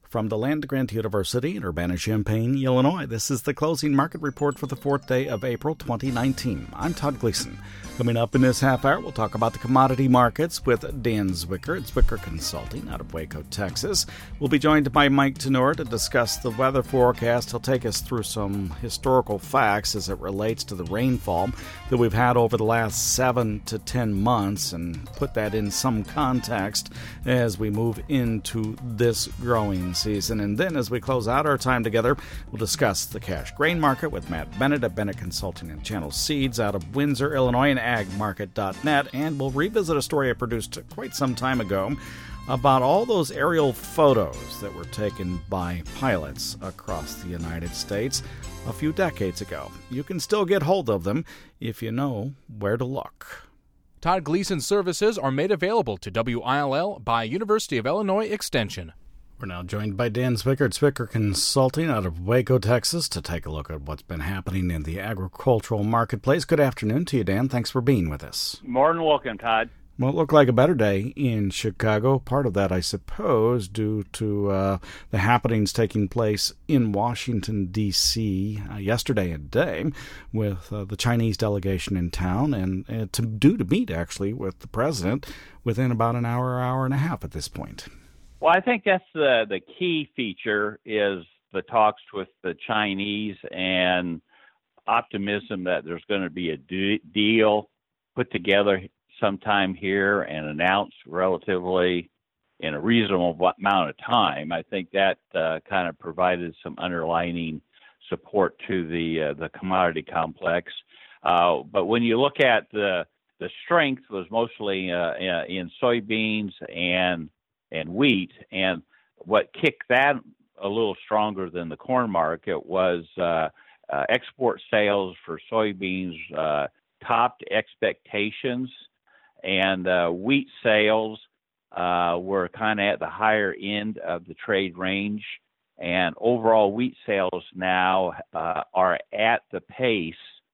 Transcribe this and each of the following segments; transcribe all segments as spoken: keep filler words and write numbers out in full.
From the land-grant University in Urbana-Champaign, Illinois, this is the closing market report for the fourth day of April twenty nineteen. I'm Todd Gleason. Coming up in this half hour, we'll talk about the commodity markets with Dan Zwicker at Zwicker Consulting out of Waco, Texas. We'll be joined by Mike Tenor to discuss the weather forecast. He'll take us through some historical facts as it relates to the rainfall that we've had over the last seven to ten months and put that in some context as we move into this growing season. And then as we close out our time together, we'll discuss the cash grain market with Matt Bennett at Bennett Consulting and Channel Seeds out of Windsor, Illinois, and ag market dot net. And we'll revisit a story I produced quite some time ago about all those aerial photos that were taken by pilots across the United States a few decades ago. You can still get hold of them if you know where to look. Todd Gleason services are made available to W I L L by University of Illinois Extension. We're now joined by Dan Zwicker at Zwicker Consulting out of Waco, Texas, to take a look at what's been happening in the agricultural marketplace. Good afternoon to you, Dan. Thanks for being with us. More than welcome, Todd. Well, it looked like a better day in Chicago. Part of that, I suppose, due to uh, the happenings taking place in Washington, D C uh, yesterday and today with uh, the Chinese delegation in town, and uh, to due to meet, actually, with the president within about an hour, hour and a half at this point. Well, I think that's the, the key feature is the talks with the Chinese and optimism that there's going to be a de- deal put together sometime here and announced relatively in a reasonable amount of time. I think that uh, kind of provided some underlining support to the uh, the commodity complex. Uh, but when you look at the the strength was mostly uh, in soybeans and and wheat, and what kicked that a little stronger than the corn market was uh, uh, export sales for soybeans uh, topped expectations, and uh, wheat sales uh, were kind of at the higher end of the trade range, and overall wheat sales now uh, are at the pace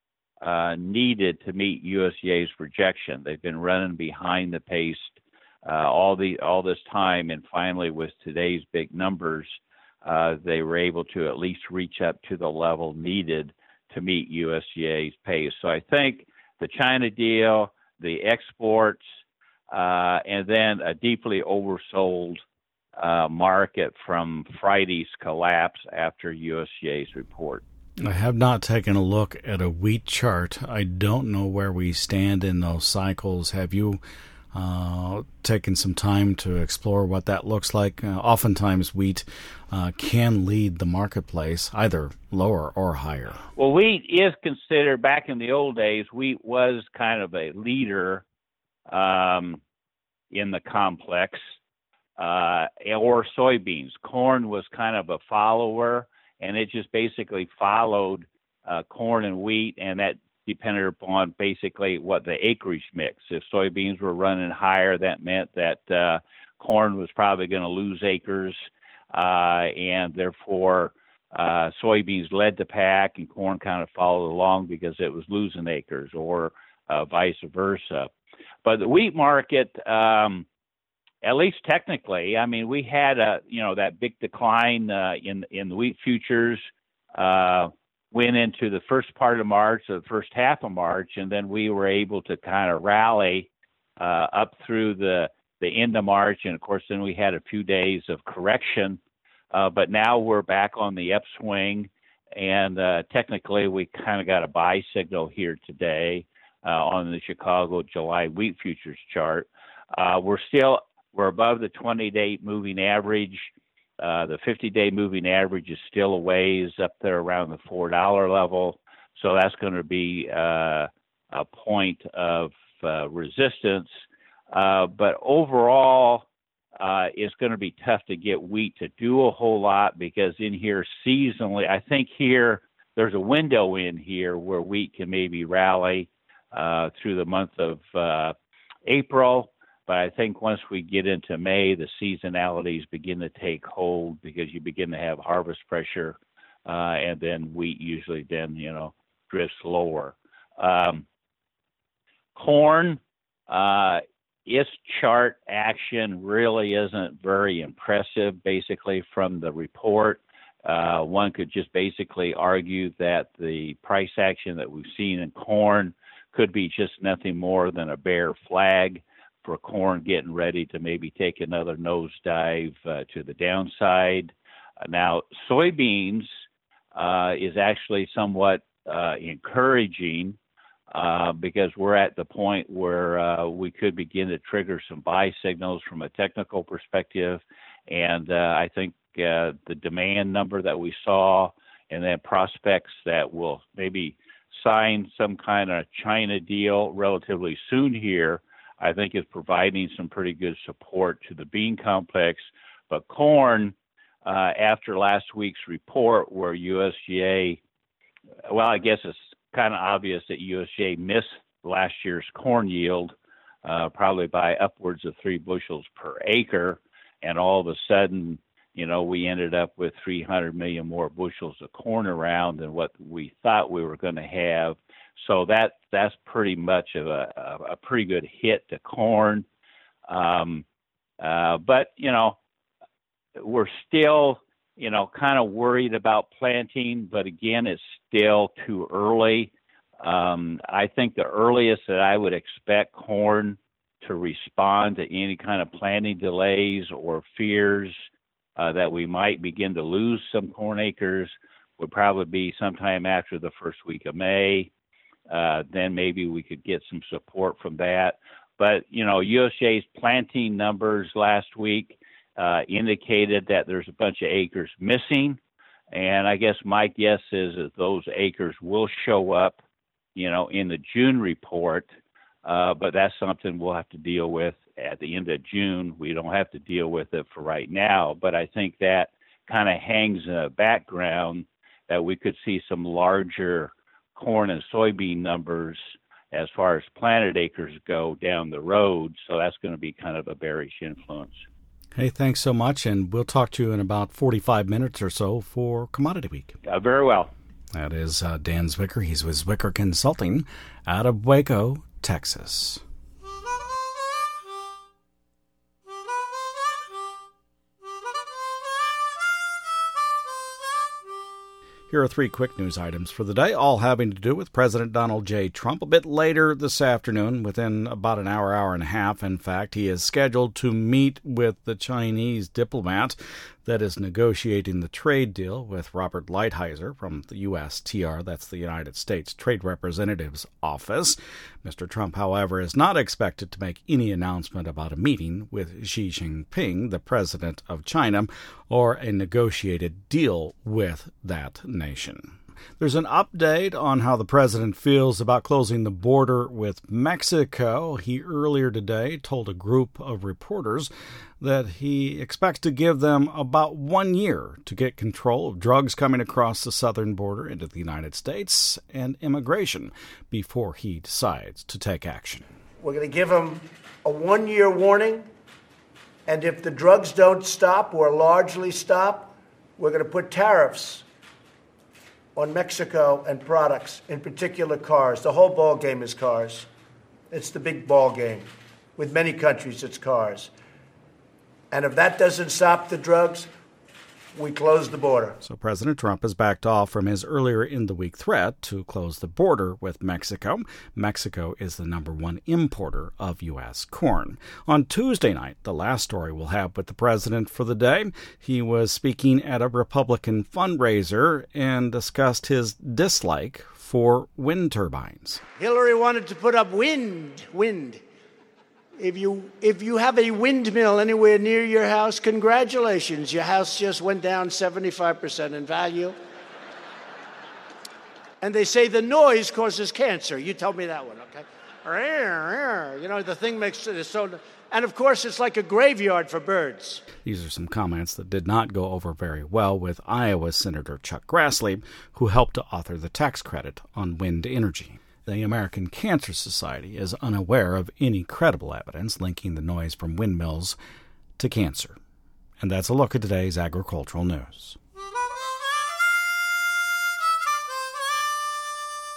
uh, needed to meet U S D A's projection. They've been running behind the pace Uh, all the all this time, and finally with today's big numbers, uh, they were able to at least reach up to the level needed to meet U S D A's pace. So I think the China deal, the exports, uh, and then a deeply oversold uh, market from Friday's collapse after U S D A's report. I have not taken a look at a wheat chart. I don't know where we stand in those cycles. Have you Uh, taking some time to explore what that looks like? Uh, oftentimes wheat uh, can lead the marketplace either lower or higher. Well, wheat is considered, back in the old days, wheat was kind of a leader um, in the complex, uh, or soybeans. Corn was kind of a follower, and it just basically followed uh, corn and wheat, and that depended upon basically what the acreage mix. If soybeans were running higher, that meant that uh, corn was probably going to lose acres, uh, and therefore uh, soybeans led the pack and corn kind of followed along because it was losing acres, or uh, vice versa. But the wheat market, um, at least technically, I mean, we had a you know that big decline uh, in in the wheat futures. Uh, went into the first part of March, or the first half of March, and then we were able to kind of rally uh, up through the, the end of March. And, of course, then we had a few days of correction. Uh, but now we're back on the upswing, and uh, technically we kind of got a buy signal here today uh, on the Chicago July wheat futures chart. Uh, we're still we're above the twenty-day moving average. Uh, the fifty-day moving average is still a ways up there around the four dollar level. So that's going to be uh, a point of uh, resistance. Uh, but overall, uh, it's going to be tough to get wheat to do a whole lot, because in here seasonally, I think here there's a window in here where wheat can maybe rally uh, through the month of uh, April. But I think once we get into May, the seasonalities begin to take hold, because you begin to have harvest pressure, uh, and then wheat usually then, you know, drifts lower. Um, corn, uh, its chart action really isn't very impressive, basically, from the report. Uh, one could just basically argue that the price action that we've seen in corn could be just nothing more than a bear flag for corn getting ready to maybe take another nosedive uh, to the downside. Uh, now, soybeans uh, is actually somewhat uh, encouraging. Uh, because we're at the point where uh, we could begin to trigger some buy signals from a technical perspective. And uh, I think uh, the demand number that we saw and then prospects that will maybe sign some kind of China deal relatively soon here, I think is providing some pretty good support to the bean complex. But corn, uh, after last week's report where U S D A, well, I guess it's kind of obvious that U S D A missed last year's corn yield uh, probably by upwards of three bushels per acre. And all of a sudden, you know, we ended up with three hundred million more bushels of corn around than what we thought we were going to have. So that that's pretty much of a, a pretty good hit to corn. Um, uh, but, you know, we're still, you know, kind of worried about planting, but again, it's still too early. Um, I think the earliest that I would expect corn to respond to any kind of planting delays or fears uh, that we might begin to lose some corn acres would probably be sometime after the first week of May. Uh, then maybe we could get some support from that. But, you know, U S D A's planting numbers last week Uh, indicated that there's a bunch of acres missing. And I guess my guess is that those acres will show up, you know, in the June report. Uh, but that's something we'll have to deal with at the end of June. We don't have to deal with it for right now. But I think that kind of hangs in the background that we could see some larger corn and soybean numbers as far as planted acres go down the road. So that's going to be kind of a bearish influence. Hey, thanks so much, and we'll talk to you in about forty-five minutes or so for Commodity Week. Uh, very well. That is uh, Dan Zwicker. He's with Zwicker Consulting out of Waco, Texas. Here are three quick news items for the day, all having to do with President Donald J. Trump. A bit later this afternoon, within about an hour, hour and a half, in fact, he is scheduled to meet with the Chinese diplomat that is negotiating the trade deal with Robert Lighthizer from the U S T R, that's the United States Trade Representative's Office. Mister Trump, however, is not expected to make any announcement about a meeting with Xi Jinping, the president of China, or a negotiated deal with that nation. There's an update on how the president feels about closing the border with Mexico. He earlier today told a group of reporters that he expects to give them about one year to get control of drugs coming across the southern border into the United States and immigration before he decides to take action. We're going to give them a one-year warning, and if the drugs don't stop or largely stop, we're going to put tariffs on Mexico and products, in particular cars. The whole ball game is cars. It's the big ball game. With many countries, it's cars. And if that doesn't stop the drugs, we close the border. So President Trump has backed off from his earlier in the week threat to close the border with Mexico. Mexico is the number one importer of U S corn. On Tuesday night, the last story we'll have with the president for the day, he was speaking at a Republican fundraiser and discussed his dislike for wind turbines. Hillary wanted to put up wind, wind. If you if you have a windmill anywhere near your house, congratulations. Your house just went down seventy-five percent in value. And they say the noise causes cancer. You told me that one, okay? You know, the thing makes it so... And, of course, it's like a graveyard for birds. These are some comments that did not go over very well with Iowa Senator Chuck Grassley, who helped to author the tax credit on wind energy. The American Cancer Society is unaware of any credible evidence linking the noise from windmills to cancer. And that's a look at today's agricultural news.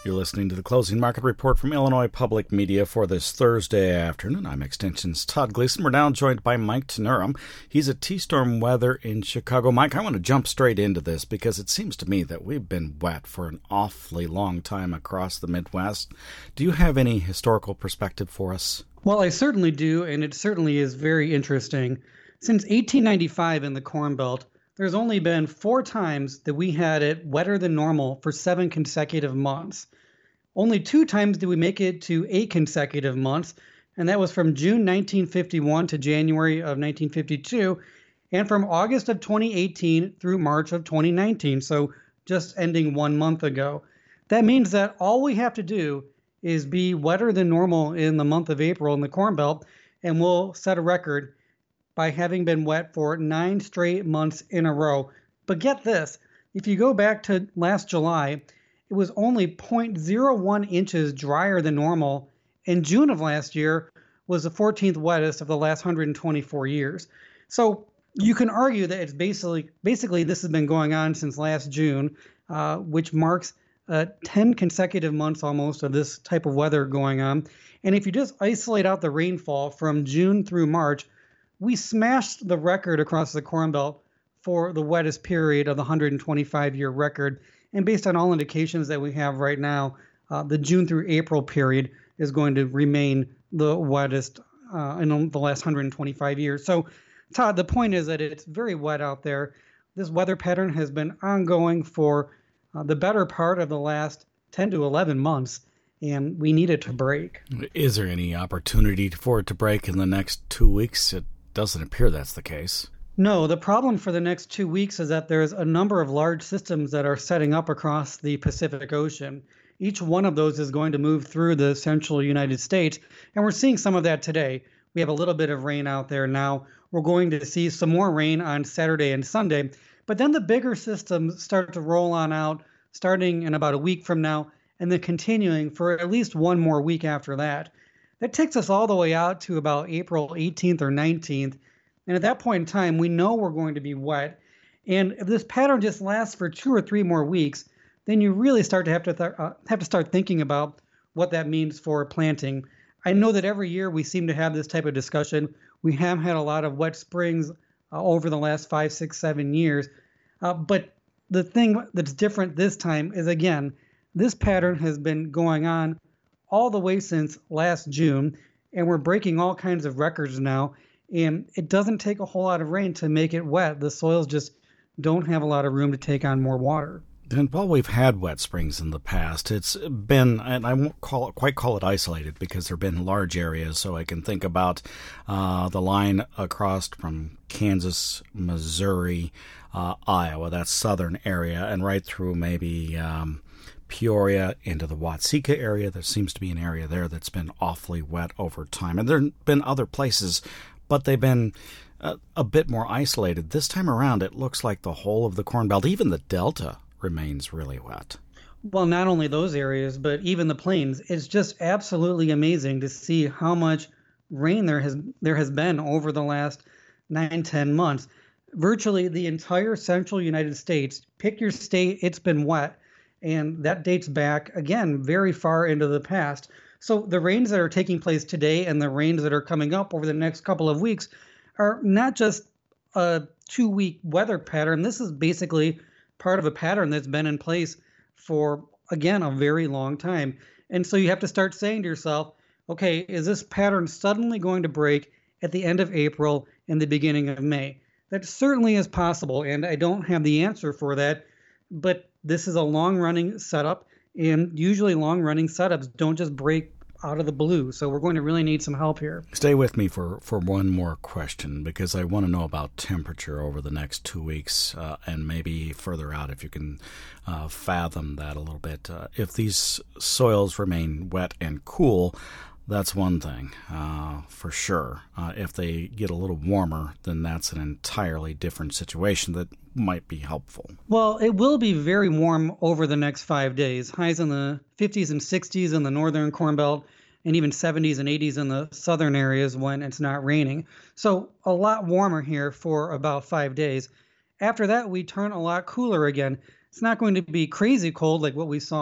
You're listening to the Closing Market Report from Illinois Public Media for this Thursday afternoon. I'm Extension's Todd Gleason. We're now joined by Mike Tenurum. He's at T-Storm Weather in Chicago. Mike, I want to jump straight into this because it seems to me that we've been wet for an awfully long time across the Midwest. Do you have any historical perspective for us? Well, I certainly do, and it certainly is very interesting. Since eighteen ninety-five in the Corn Belt, there's only been four times that we had it wetter than normal for seven consecutive months. Only two times did we make it to eight consecutive months, and that was from June nineteen fifty-one to January of nineteen fifty-two, and from August of twenty eighteen through March of twenty nineteen, so just ending one month ago. That means that all we have to do is be wetter than normal in the month of April in the Corn Belt, and we'll set a record by having been wet for nine straight months in a row. But get this, if you go back to last July, it was only zero point zero one inches drier than normal, and June of last year was the fourteenth wettest of the last one hundred twenty-four years. So you can argue that it's basically, basically this has been going on since last June, uh, which marks uh, ten consecutive months almost of this type of weather going on. And if you just isolate out the rainfall from June through March, we smashed the record across the Corn Belt for the wettest period of the one hundred twenty-five year record. And based on all indications that we have right now, uh, the June through April period is going to remain the wettest uh, in the last one hundred twenty-five years. So, Todd, the point is that it's very wet out there. This weather pattern has been ongoing for uh, the better part of the last ten to eleven months, and we need it to break. Is there any opportunity for it to break in the next two weeks? It doesn't appear that's the case. No, the problem for the next two weeks is that there's a number of large systems that are setting up across the Pacific Ocean. Each one of those is going to move through the central United States, and we're seeing some of that today. We have a little bit of rain out there now. We're going to see some more rain on Saturday and Sunday, but then the bigger systems start to roll on out starting in about a week from now, and then continuing for at least one more week after that. That takes us all the way out to about April eighteenth or nineteenth. And at that point in time, we know we're going to be wet. And if this pattern just lasts for two or three more weeks, then you really start to have to th- uh, have to start thinking about what that means for planting. I know that every year we seem to have this type of discussion. We have had a lot of wet springs uh, over the last five, six, seven years. Uh, but the thing that's different this time is, again, this pattern has been going on all the way since last June, and we're breaking all kinds of records now. And it doesn't take a whole lot of rain to make it wet. The soils just don't have a lot of room to take on more water. And while we've had wet springs in the past, it's been, and I won't call it, quite call it isolated because there have been large areas. So I can think about uh, the line across from Kansas, Missouri, uh, Iowa, that southern area, and right through maybe um, Peoria into the Watseka area. There seems to be an area there that's been awfully wet over time. And there have been other places, but they've been a, a bit more isolated. This time around, it looks like the whole of the Corn Belt, even the Delta, remains really wet. Well, not only those areas, but even the plains. It's just absolutely amazing to see how much rain there has there has been over the last nine, ten months. Virtually the entire central United States, pick your state, it's been wet. And that dates back, again, very far into the past. So the rains that are taking place today and the rains that are coming up over the next couple of weeks are not just a two-week weather pattern. This is basically part of a pattern that's been in place for, again, a very long time. And so you have to start saying to yourself, okay, is this pattern suddenly going to break at the end of April and the beginning of May? That certainly is possible, and I don't have the answer for that, but this is a long-running setup, and usually long-running setups don't just break out of the blue. So we're going to really need some help here. Stay with me for, for one more question, because I want to know about temperature over the next two weeks uh, and maybe further out if you can uh, fathom that a little bit. Uh, if these soils remain wet and cool, that's one thing uh, for sure. Uh, if they get a little warmer, then that's an entirely different situation that might be helpful. Well, it will be very warm over the next five days. Highs in the fifties and sixties in the northern Corn Belt, and even seventies and eighties in the southern areas when it's not raining. So a lot warmer here for about five days. After that, we turn a lot cooler again. It's not going to be crazy cold like what we saw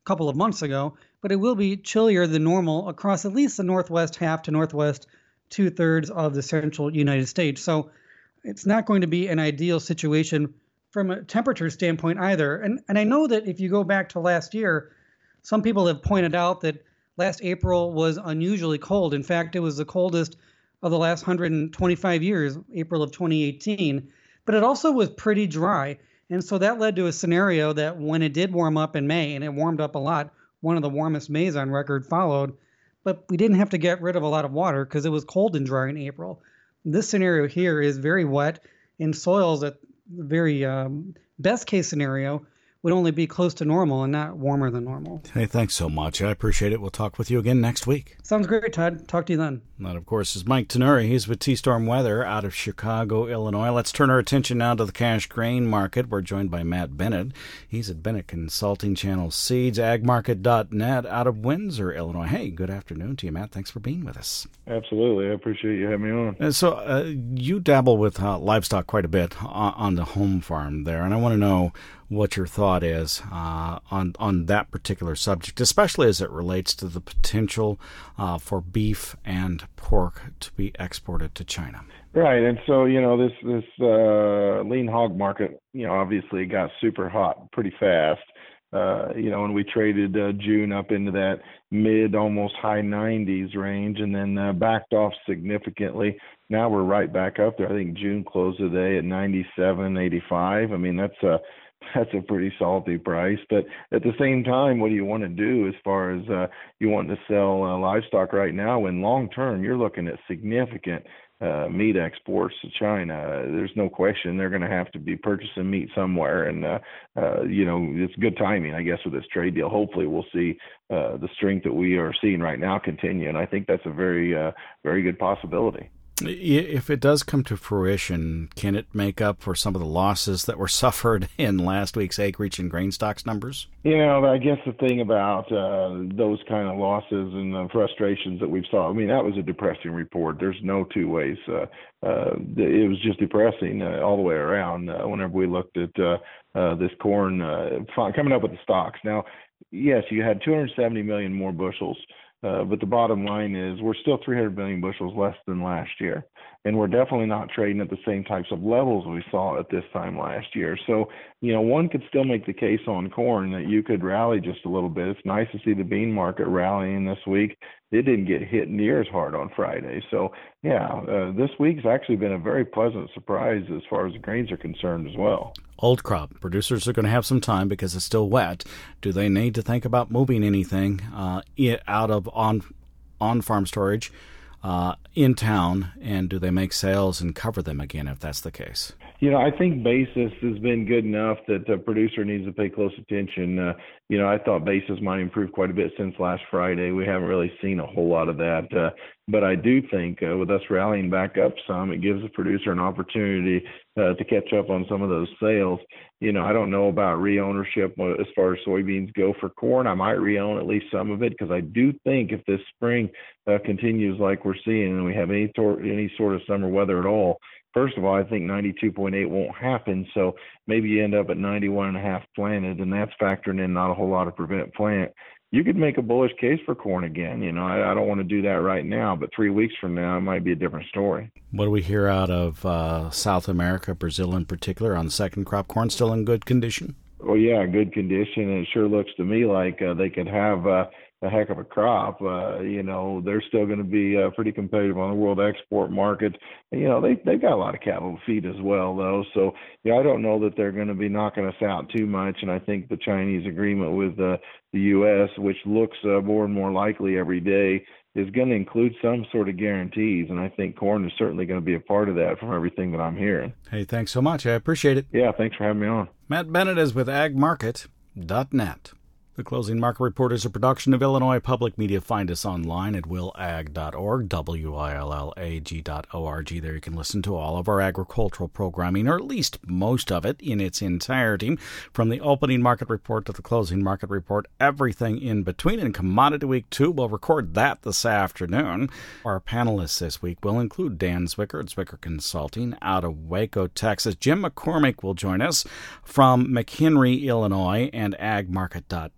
couple of months ago, but it will be chillier than normal across at least the northwest half to northwest two-thirds of the central United States. So it's not going to be an ideal situation from a temperature standpoint either. And and I know that if you go back to last year, some people have pointed out that last April was unusually cold. In fact, it was the coldest of the last one hundred twenty-five years, April of twenty eighteen. But it also was pretty dry. And so that led to a scenario that when it did warm up in May, and it warmed up a lot, one of the warmest Mays on record followed, but we didn't have to get rid of a lot of water because it was cold and dry in April. This scenario here is very wet, and soils at the very um, best case scenario would only be close to normal and not warmer than normal. Hey, thanks so much. I appreciate it. We'll talk with you again next week. Sounds great, Todd. Talk to you then. That, of course, is Mike Tenuri. He's with T-Storm Weather out of Chicago, Illinois. Let's turn our attention now to the cash grain market. We're joined by Matt Bennett. He's at Bennett Consulting Channel Seeds, ag market dot net out of Windsor, Illinois. Hey, good afternoon to you, Matt. Thanks for being with us. Absolutely. I appreciate you having me on. And so uh, you dabble with uh, livestock quite a bit on, on the home farm there, and I want to know what your thought is uh, on on that particular subject, especially as it relates to the potential uh, for beef and pork to be exported to China. Right, and so you know this this uh, lean hog market, you know, obviously got super hot pretty fast. Uh, you know, and we traded uh, June up into that mid, almost high nineties range, and then uh, backed off significantly. Now we're right back up there. I think June closed today at ninety-seven eighty-five. I mean, that's a That's a pretty salty price, but at the same time, what do you want to do as far as uh, you want to sell uh, livestock right now? When long term, you're looking at significant uh, meat exports to China. There's no question they're going to have to be purchasing meat somewhere, and uh, uh, you know it's good timing, I guess, with this trade deal. Hopefully, we'll see uh, the strength that we are seeing right now continue, and I think that's a very, uh, very good possibility. If it does come to fruition, can it make up for some of the losses that were suffered in last week's acreage and grain stocks numbers? You know, I guess the thing about uh, those kind of losses and the frustrations that we've saw, I mean, that was a depressing report. There's no two ways. Uh, uh, it was just depressing uh, all the way around uh, whenever we looked at uh, uh, this corn uh, coming up with the stocks. Now, yes, you had two hundred seventy million more bushels. Uh, but the bottom line is we're still three hundred million bushels less than last year. And we're definitely not trading at the same types of levels we saw at this time last year. So, you know, one could still make the case on corn that you could rally just a little bit. It's nice to see the bean market rallying this week. It didn't get hit near as hard on Friday. So, yeah, uh, this week's actually been a very pleasant surprise as far as the grains are concerned as well. Old crop. Producers are going to have some time because it's still wet. Do they need to think about moving anything uh, out of on on farm storage uh, in town, and do they make sales and cover them again if that's the case? You know, I think basis has been good enough that the producer needs to pay close attention. Uh, you know, I thought basis might improve quite a bit since last Friday. We haven't really seen a whole lot of that. Uh, but I do think uh, with us rallying back up some, it gives the producer an opportunity uh, to catch up on some of those sales. You know, I don't know about re-ownership as far as soybeans go for corn. I might re-own at least some of it because I do think if this spring uh, continues like we're seeing and we have any, tor- any sort of summer weather at all, first of all, I think ninety-two point eight won't happen, so maybe you end up at ninety-one and a half planted, and that's factoring in not a whole lot of prevent plant. You could make a bullish case for corn again. You know, I, I don't want to do that right now, but three weeks from now, it might be a different story. What do we hear out of uh, South America, Brazil in particular, on second crop corn? Still in good condition? Oh, yeah, good condition. And it sure looks to me like uh, they could have uh, a heck of a crop. Uh, you know, they're still going to be uh, pretty competitive on the world export market. And, you know, they, they've got a lot of cattle to feed as well, though. So, yeah, I don't know that they're going to be knocking us out too much. And I think the Chinese agreement with uh, the U S, which looks uh, more and more likely every day, is going to include some sort of guarantees. And I think corn is certainly going to be a part of that from everything that I'm hearing. Hey, thanks so much. I appreciate it. Yeah, thanks for having me on. Matt Bennett is with ag market dot net. The Closing Market Report is a production of Illinois Public Media. Find us online at will ag dot org, W I L L A G dot O R G. There you can listen to all of our agricultural programming, or at least most of it in its entirety, from the opening market report to the closing market report, everything in between. And Commodity Week two, we'll record that this afternoon. Our panelists this week will include Dan Zwicker at Zwicker Consulting out of Waco, Texas. Jim McCormick will join us from McHenry, Illinois, and ag market dot net.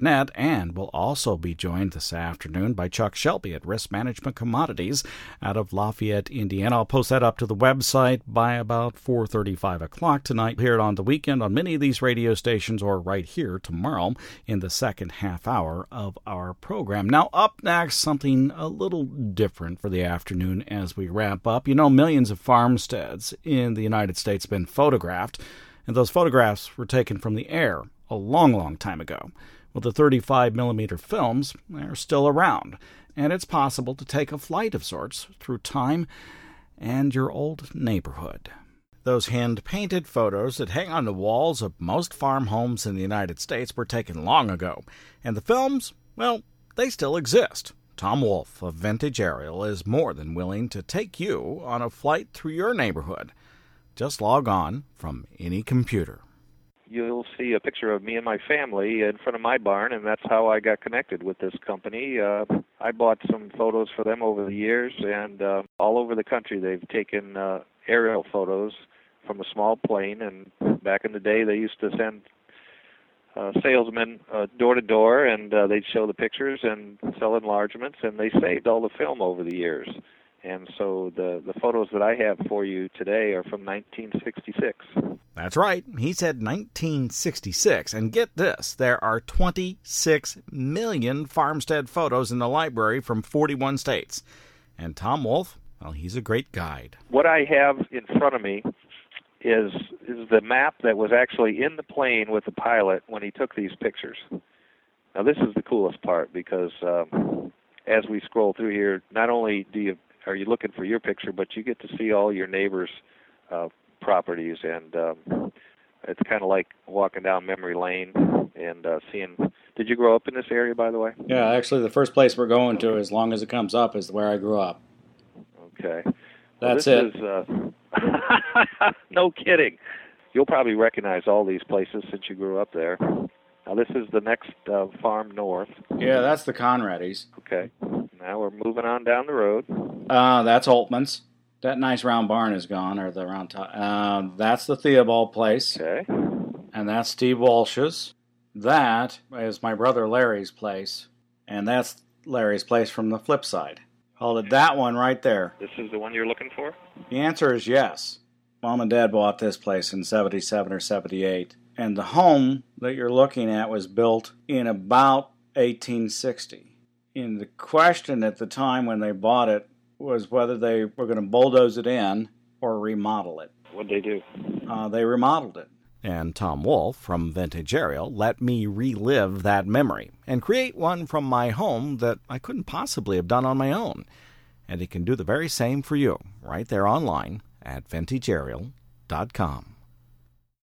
net, and we'll also be joined this afternoon by Chuck Shelby at Risk Management Commodities out of Lafayette, Indiana. I'll post that up to the website by about four thirty, five o'clock tonight. Hear it on the weekend on many of these radio stations, or right here tomorrow in the second half hour of our program. Now, up next, something a little different for the afternoon as we wrap up. You know, millions of farmsteads in the United States have been photographed, and those photographs were taken from the air a long, long time ago. Well, the thirty-five millimeter films are still around, and it's possible to take a flight of sorts through time and your old neighborhood. Those hand-painted photos that hang on the walls of most farm homes in the United States were taken long ago, and the films, well, they still exist. Tom Wolfe of Vintage Aerial is more than willing to take you on a flight through your neighborhood. Just log on from any computer. You'll see a picture of me and my family in front of my barn, and that's how I got connected with this company. Uh, I bought some photos for them over the years, and uh, all over the country they've taken uh, aerial photos from a small plane, and back in the day they used to send uh, salesmen uh, door to door, and uh, they'd show the pictures and sell enlargements, and they saved all the film over the years. And so the, the photos that I have for you today are from nineteen sixty-six. That's right. He said nineteen sixty-six. And get this, there are twenty-six million farmstead photos in the library from forty-one states. And Tom Wolfe, well, he's a great guide. What I have in front of me is is the map that was actually in the plane with the pilot when he took these pictures. Now, this is the coolest part, because um, as we scroll through here, not only do you are you looking for your picture, but you get to see all your neighbors' uh, properties, and um, it's kind of like walking down memory lane and uh, seeing. Did you grow up in this area, by the way? Yeah, actually, the first place we're going to, as long as it comes up, is where I grew up. Okay, that's well, it. Is, uh, no kidding. You'll probably recognize all these places since you grew up there. Now, this is the next uh, farm north. Yeah, that's the Conradys. Okay. Now we're moving on down the road. Uh, that's Altman's. That nice round barn is gone, or the round top. Uh, that's the Theobald place. Okay. And that's Steve Walsh's. That is my brother Larry's place. And that's Larry's place from the flip side. Hold it, that one right there. This is the one you're looking for? The answer is yes. Mom and Dad bought this place in seventy-seven or seventy-eight. And the home that you're looking at was built in about eighteen sixty. And the question at the time when they bought it was whether they were going to bulldoze it in or remodel it. What'd they do? Uh, they remodeled it. And Tom Wolfe from Vintage Aerial let me relive that memory and create one from my home that I couldn't possibly have done on my own. And he can do the very same for you right there online at vintage aerial dot com.